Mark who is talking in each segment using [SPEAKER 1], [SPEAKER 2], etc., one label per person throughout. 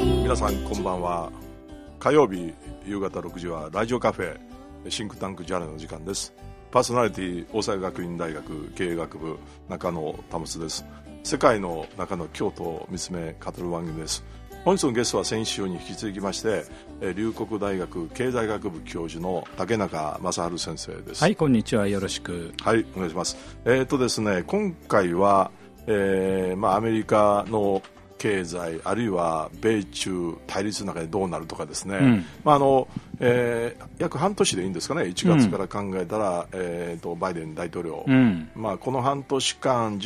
[SPEAKER 1] 皆さんこんばんは。火曜日夕方6時はラジオカフェシンクタンクジャーナルの時間です。パーソナリティ大阪学院大学経営学部中野保です。世界の中の京都を見つめ語る番組です。本日のゲストは先週に引き続きまして龍谷大学経済学部教授の竹中正治先生です。
[SPEAKER 2] はい、こんにちは。よろしく。
[SPEAKER 1] はい、お願いします。ですね、今回は、アメリカの経済あるいは米中対立の中でどうなるとかですね、約半年でいいんですかね、1月から考えたら、バイデン大統領、この半年間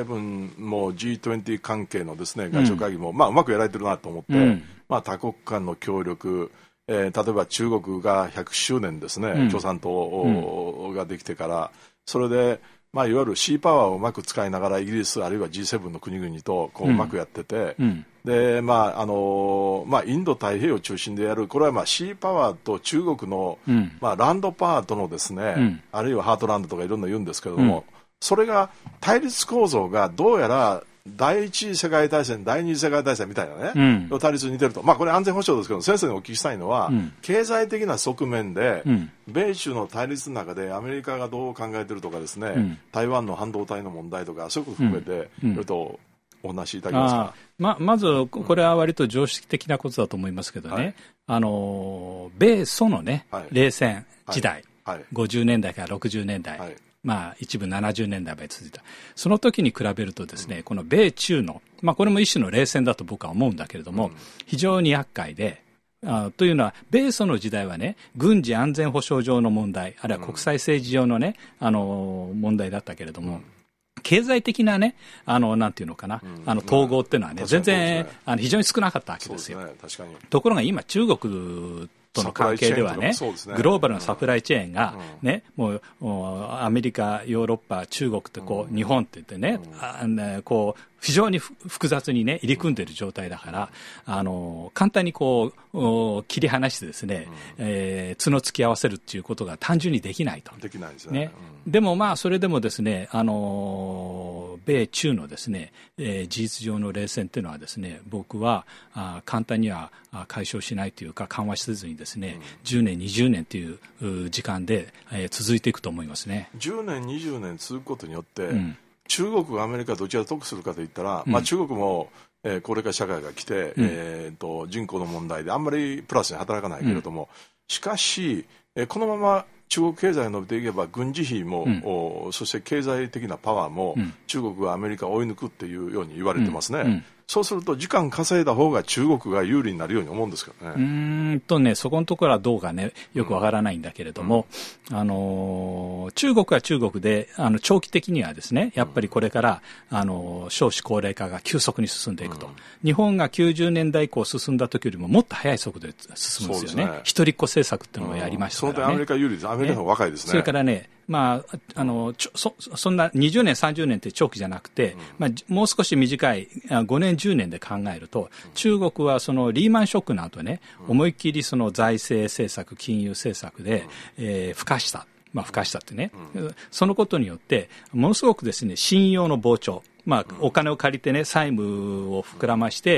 [SPEAKER 1] G7 も G20 関係のですね外相会議も、うまくやられてるなと思って、多国間の協力、例えば中国が100周年ですね、共産党ができてから、それでいわゆるシーパワーをうまく使いながらイギリスあるいは G7 の国々とこううまくやってて、でインド太平洋中心でやる、これはシーパワーと中国の、ランドパワーとのですね、あるいはハートランドとかいろんな言うんですけれども、それが対立構造がどうやら第一次世界大戦第二次世界大戦みたいなね、対立に似てると。これ安全保障ですけど、先生にお聞きしたいのは、経済的な側面で、米中の対立の中でアメリカがどう考えてるとかですね、台湾の半導体の問題とかそういうこと含めて、お話しいただけますか。
[SPEAKER 2] まずこれは割と常識的なことだと思いますけどね、米ソのね、冷戦時代、50年代から60年代、一部70年代まで続いた。その時に比べるとですね、この米中の、これも一種の冷戦だと僕は思うんだけれども、非常に厄介で、というのは、米ソの時代はね、軍事安全保障上の問題、あるいは国際政治上のね、問題だったけれども、経済的なね、なんていうのかな、統合っていうのはね、全然、非常に少なかったわけですよ。
[SPEAKER 1] 確かに。
[SPEAKER 2] ところが今、中国との関係ではね、グローバルなサプライチェーンがね、もうアメリカ、ヨーロッパ、中国ってこう、日本って言ってね、こう非常に複雑にね入り組んでいる状態だから、簡単にこう切り離してですね、角突き合わせるっていうことが単純にできないと。
[SPEAKER 1] できないですね。
[SPEAKER 2] でもそれでもですね、米中のですね、事実上の冷戦っていうのはですね、僕は簡単には解消しないというか緩和せずにですね、10年20年という時間で、続いていくと思いますね。
[SPEAKER 1] 10年20年続くことによって、中国がアメリカどちらが得するかといったら、中国も、高齢化社会が来て、人口の問題であんまりプラスに働かないけれども、しかし、このまま中国経済が伸びていけば軍事費も、そして経済的なパワーも、中国がアメリカを追い抜くっていうように言われてますね。そうすると時間稼いだ方が中国が有利になるように思うんですけどね。
[SPEAKER 2] そこのところはどうかね、よくわからないんだけれども、中国は中国で長期的にはですね、やっぱりこれから少子高齢化が急速に進んでいくと。日本が90年代以降進んだ時よりももっと速い速度で進むんですよね。一人っ子政策っていうのをやりましたからね。
[SPEAKER 1] その点アメリカ有利です。アメリカの方が若いですね。
[SPEAKER 2] それからね、そんな20年30年って長期じゃなくて、もう少し短い5年10年で考えると、中国はそのリーマンショックの後ね、思いっきりその財政政策金融政策で、付加したってね、そのことによってものすごくですね、信用の膨張、お金を借りてね、債務を膨らまして、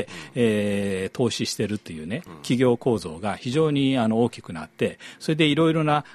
[SPEAKER 2] 投資してるっていうね、企業構造が非常に大きくなって、それでいろいろな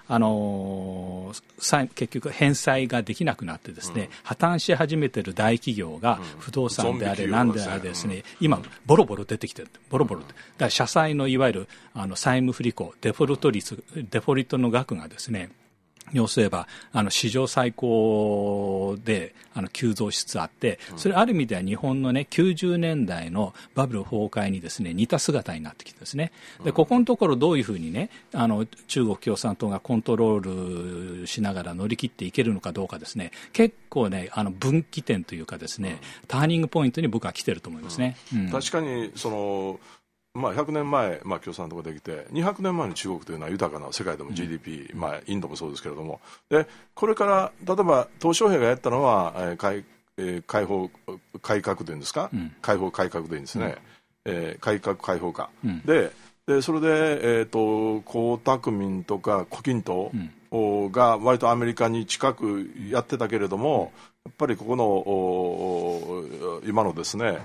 [SPEAKER 2] 結局返済ができなくなってですね、破綻し始めてる大企業が不動産であれ何であれですね、今ボロボロ出てきてる。ボロボロだから社債のいわゆる債務不履行、デフォルトの額がですね、要すれば史上最高で急増しつつあって、それある意味では日本のね90年代のバブル崩壊にですね似た姿になってきてですね、でここのところどういうふうにね中国共産党がコントロールしながら乗り切っていけるのかどうかですね、結構ね分岐点というかですね、ターニングポイントに僕は来てると思いますね。
[SPEAKER 1] 確かに100年前、共産党ができて200年前の中国というのは豊かな世界でも GDP、インドもそうですけれども、でこれから例えば鄧小平がやったのは、改革というんですか、改革でいいんですね、改革開放か、でそれで、江沢民とか胡錦涛が割とアメリカに近くやってたけれども、やっぱりここの今のですね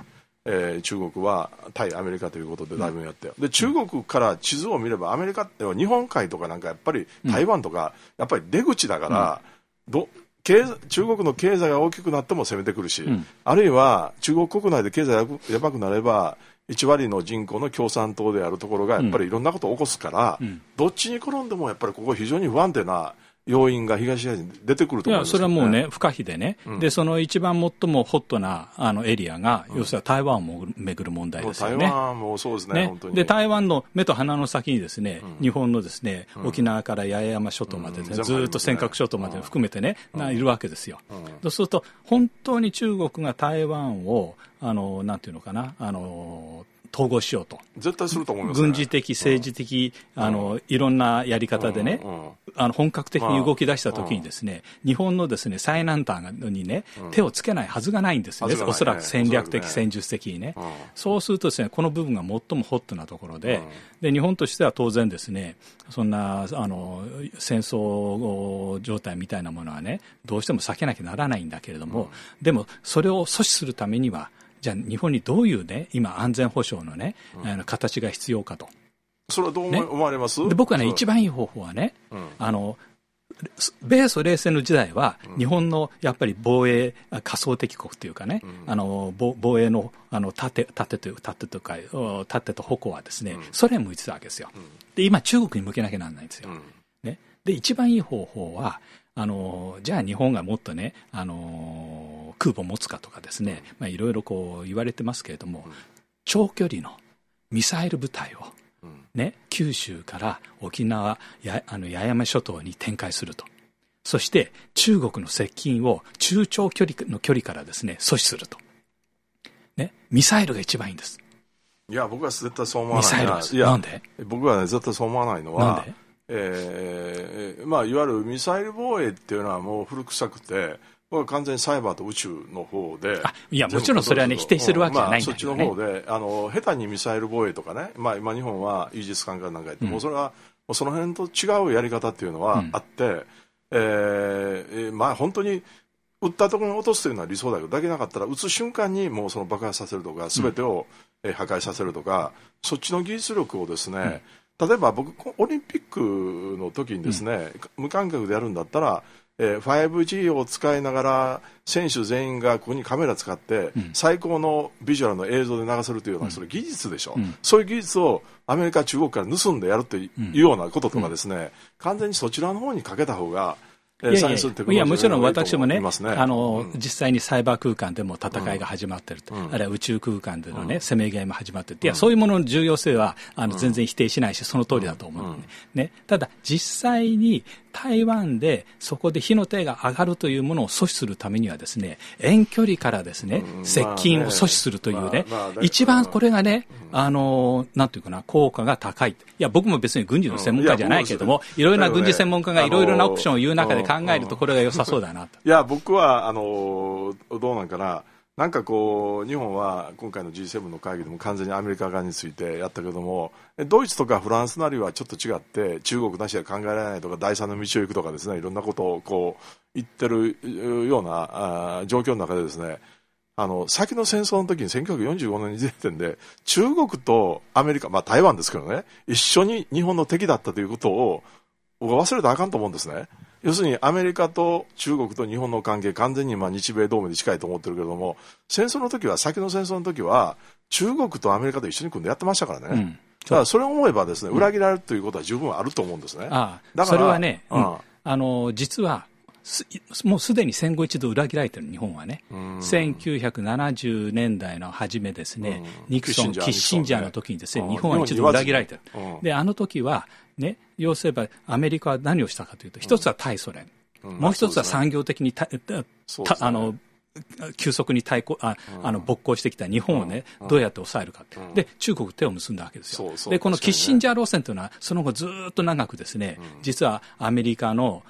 [SPEAKER 1] 中国は対アメリカということでだいぶやって、で中国から地図を見ればアメリカって日本海とかなんかやっぱり台湾とかやっぱり出口だから、中国の経済が大きくなっても攻めてくるし、あるいは中国国内で経済がやばくなれば1割の人口の共産党であるところがやっぱりいろんなことを起こすから、どっちに転んでもやっぱりここ非常に不安定な要因が東アジアに出てくると思います、ね、
[SPEAKER 2] いやそれはもうね不可避でね、でその一番最もホットなエリアが、要するに台湾をめぐる問題ですよね。
[SPEAKER 1] 台湾もそうですね、本当に。
[SPEAKER 2] で台湾の目と鼻の先にですね、日本のですね、沖縄から八重山諸島までですね、ずっと尖閣諸島まで含めてね、いるわけですよ。そうすると本当に中国が台湾をなんていうのかな、統合しようと、
[SPEAKER 1] 絶対すると思いますね。
[SPEAKER 2] 軍事的政治的、いろんなやり方でね、本格的に動き出したときにですね、日本のですね最南端にね、手をつけないはずがないんですよね、おそらく戦略的、戦術的にね。そうするとですね、この部分が最もホットなところで、日本としては当然ですね、そんな戦争状態みたいなものはね、どうしても避けなきゃならないんだけれども、でもそれを阻止するためには、じゃあ日本にどういうね、今安全保障のね、形が必要かと。
[SPEAKER 1] それはどう思われます？
[SPEAKER 2] で僕はね、一番いい方法はね、米ソ冷戦の時代は、日本のやっぱり防衛、仮想敵国というかね、防衛の盾と矛はですね、ソ連向いてたわけですよ。で今中国に向けなきゃならないんですよ。ね、で一番いい方法はじゃあ日本がもっとね、空母持つかとかですね、いろいろこう言われてますけれども、長距離のミサイル部隊を、ね、九州から沖縄八重山諸島に展開すると。そして中国の接近を中長距離の距離からですね阻止すると、ね、ミサイルが一番いいんです。
[SPEAKER 1] いや僕は絶対そう思わない。
[SPEAKER 2] ミサイルです。なんで？
[SPEAKER 1] 僕は、ね、絶対そう思わないのは、
[SPEAKER 2] なんで？
[SPEAKER 1] いわゆるミサイル防衛っていうのはもう古臭くて、僕は完全にサイバーと宇宙の方で、
[SPEAKER 2] いやもちろんそれはね否定するわけじゃないんだけどね、
[SPEAKER 1] そっちの方で下手にミサイル防衛とかね、今日本はイージス艦かなんかやって、もうそれはもうその辺と違うやり方っていうのはあって、本当に撃ったところに落とすというのは理想だけど、だけなかったら撃つ瞬間にもうその爆破させるとか全てを破壊させるとか、そっちの技術力をですね、例えば僕オリンピックの時にですね、無観客でやるんだったら、5G を使いながら選手全員がここにカメラ使って最高のビジュアルの映像で流せるというような、それ技術でしょ、そういう技術をアメリカ中国から盗んでやるというようなこととかですね、完全にそちらの方にかけた方が
[SPEAKER 2] いやもちろん私もね、実際にサイバー空間でも戦いが始まっていると、あるいは宇宙空間でのね、攻め合いも始まっている、いやそういうものの重要性は全然否定しないし、その通りだと思う、ね。ただ実際に台湾でそこで火の手が上がるというものを阻止するためにはですね、遠距離からですね、接近を阻止するというね、一番これがね、なんていうかな、効果が高い。いや僕も別に軍事の専門家じゃないけれども、いろいろな軍事専門家がいろいろなオプションを言う中で考えるとこれが良さそうだなと。
[SPEAKER 1] いや僕はどうなんかな、なんかこう日本は今回の G7 の会議でも完全にアメリカ側についてやったけども、ドイツとかフランスなりはちょっと違って、中国なしでは考えられないとか第三の道を行くとかですね、いろんなことをこう言ってるような状況の中でですね、先の戦争の時に1945年に時点で中国とアメリカ、台湾ですけどね、一緒に日本の敵だったということを僕は忘れたらあかんと思うんですね。要するにアメリカと中国と日本の関係、完全に日米同盟に近いと思ってるけれども、戦争の時は、先の戦争の時は中国とアメリカと一緒に組んでやってましたからね、だからそれを思えばですね、裏切られるということは十分あると思うんですね。だから
[SPEAKER 2] それはね、実はもうすでに戦後一度裏切られてる日本はね、1970年代の初めですね、ニクソン、キッシンジャーの時にですね、日本は一度裏切られてる。で、時はね、要すればアメリカは何をしたかというと、一つは対ソ連、もう一つは産業的に急速に勃興してきた日本をね、どうやって抑えるかって、で中国と手を結んだわけですよ。でこのキッシンジャー路線というのはその後ずっと長くですね、実はアメリカの、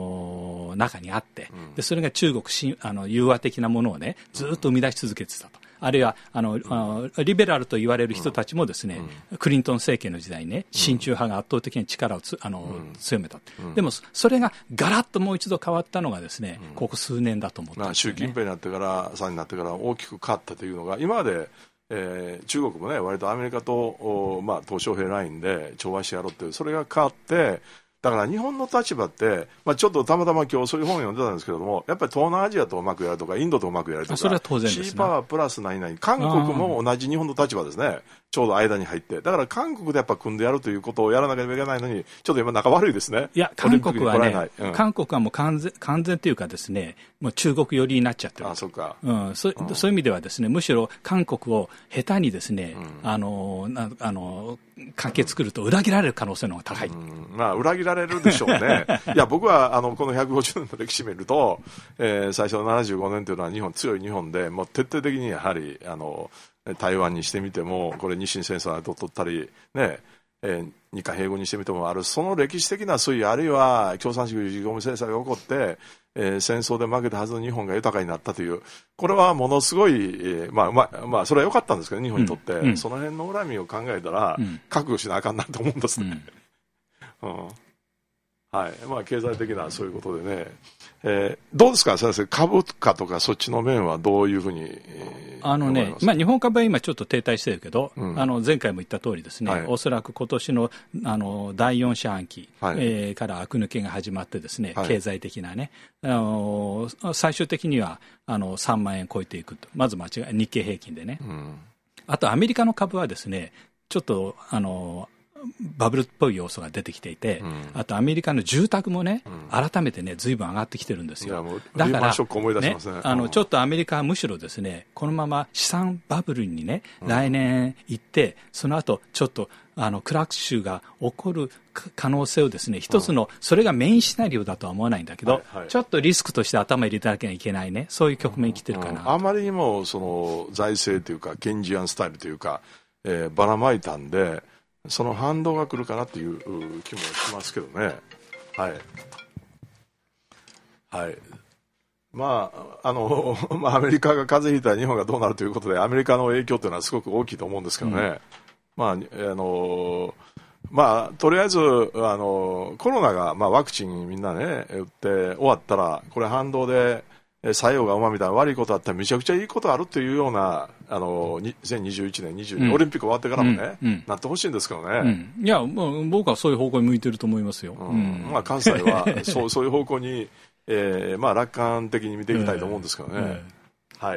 [SPEAKER 2] 中にあって、でそれが中国融和的なものをねずっと生み出し続けてたと。 あるいはリベラルと言われる人たちもですね、クリントン政権の時代にね、親中派が圧倒的に力を強めた。でもそれがガラッともう一度変わったのがですね、ここ数年だと思ってますよね。
[SPEAKER 1] 習近平になってからさんになってから大きく変わったというのが、今まで中国もね、割とアメリカと、鄧小平ラインで調和してやろうっていう、それが変わって、だから日本の立場って、ちょっとたまたま今日そういう本を読んでたんですけれども、やっぱり東南アジアとうまくやるとか、インドとうまくやるとか、
[SPEAKER 2] それは当然ですね。
[SPEAKER 1] シーパワープラス何々、韓国も同じ日本の立場ですね、ちょうど間に入って、だから韓国でやっぱ組んでやるということをやらなければいけないのに、ちょっと今仲悪いですね。
[SPEAKER 2] いや、韓国はね、韓国はもう完全というかですね、もう中国寄りになっちゃってる。
[SPEAKER 1] そうか。
[SPEAKER 2] そういう意味ではですね、むしろ韓国を下手にですね、関係作ると裏切られる可能性の方が高い。
[SPEAKER 1] 裏切られるでしょうね。いや、僕はこの150年の歴史見ると、最初の75年というのは強い日本で、もう徹底的にやはり台湾にしてみても、これ日清戦争などを取ったりね、日韓併合にしてみてもその歴史的な推移、あるいは共産主義自国制裁が起こって、戦争で負けたはずの日本が豊かになったという、これはものすごい、それは良かったんですけど、日本にとって、その辺の恨みを考えたら、覚悟しなあかんなと思うんですね。はい、経済的なそういうことでね、どうですか先生、株価とかそっちの面はどういうふうに、
[SPEAKER 2] 日本株は今ちょっと停滞してるけど、前回も言った通りですね、おそらく今年の第4四半期、から悪抜けが始まってですね、経済的なね、最終的には3万円超えていくと、まず間違い、日経平均でね、あとアメリカの株はですね、ちょっとバブルっぽい要素が出てきていて、あとアメリカの住宅もね、改めてね、ずいぶん上がってきてるんですよ。だから、ちょっとアメリカはむしろですね、このまま資産バブルにね、来年行って、その後ちょっとクラッシュが起こる可能性をですね、一つの、それがメインシナリオだとは思わないんだけど、ちょっとリスクとして頭入れてなきゃいけないね、そういう局面に来てるかな。
[SPEAKER 1] あまりにも財政というか、ケンジアンスタイルというか、ばらまいたんで、その反動が来るかなという気もしますけどね。はい。はい。アメリカが風邪ひいたら日本がどうなるということで、アメリカの影響というのはすごく大きいと思うんですけどね。とりあえずコロナが、ワクチンみんなね打って終わったら、これ反動で作用がうまみたいな悪いことあったらめちゃくちゃいいことあるっていうような2021年22、オリンピック終わってからもね、なってほしいんですけどね。
[SPEAKER 2] いや、僕はそういう方向に向いてると思いますよ。
[SPEAKER 1] 関西はそういう方向に、楽観的に見ていきたいと思うんですけどね。はい。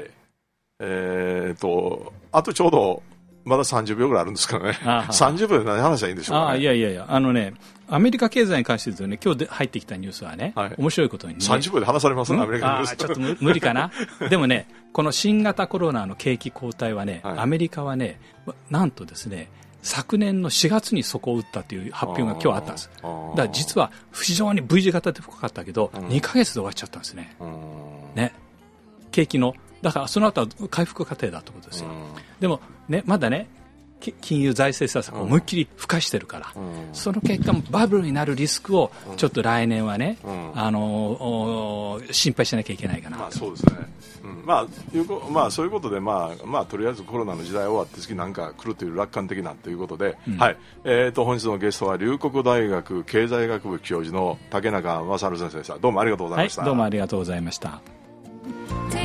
[SPEAKER 1] あとちょうどまだ30秒ぐらいあるんですけどね。30秒で何話したらいいんでしょうかね。
[SPEAKER 2] いや、アメリカ経済に関してですね、今日入ってきたニュースはね、面白いことにね。
[SPEAKER 1] 30秒で話されますね、アメリカのニュース。
[SPEAKER 2] ちょっと無理かな。でもね、この新型コロナの景気後退はね、アメリカはね、なんとですね、昨年の4月に底を打ったという発表が今日あったんです。だから実は非常に V 字型で深かったけど、2ヶ月で終わっちゃったんですね。ね。景気の。だからその後は回復過程だということですよ。でもね、まだね、金融財政政策を思いっきり付加してるから、その結果もバブルになるリスクをちょっと来年はね、心配しなきゃいけないかな。
[SPEAKER 1] そうですね。そういうことで、とりあえずコロナの時代終わって次なんか来るという楽観的なということで、はい。本日のゲストは龍谷大学経済学部教授の竹中正先生でした。どうもありがとうございました。
[SPEAKER 2] どうもありがとうございました。